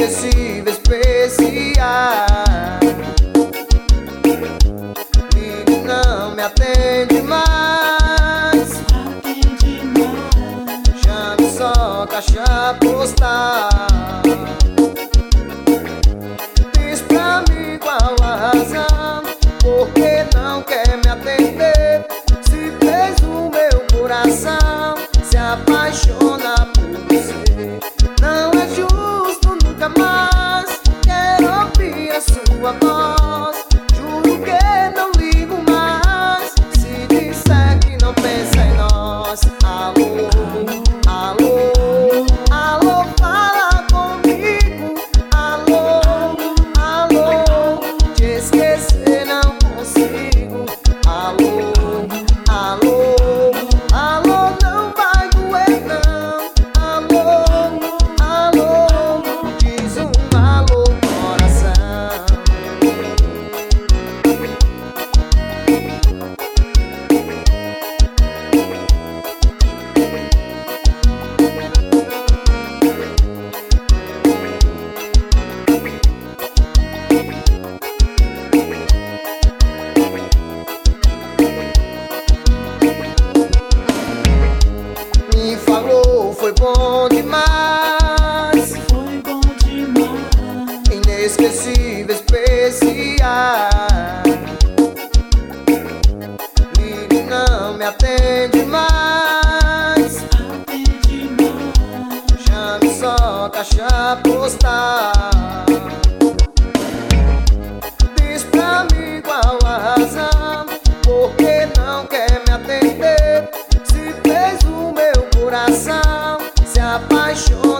inesquecível, especial. Ligue, não me atende mais. Chame só caixa postal. Diz pra mim qual a razão, por que não quer me atender? Se fez o meu coração se apaixona por você. Não é justo, nunca mais quero ouvir a sua voz. Juro que não ligo mais se disser que não pensa em nós. Alô, alô, alô, fala comigo. Alô, alô, te esquecer não consigo. Alô, alô, alô, não vai doer não. Alô, alô, diz um alô, coração. Me falou, foi bom demais. Foi bom demais. Inesquecível, especial. Ligue, não me atende mais. Atende mais. Chame só caixa postal. Diz pra mim qual a razão, por que não quer me atender? Se fez o meu coração se apaixonar.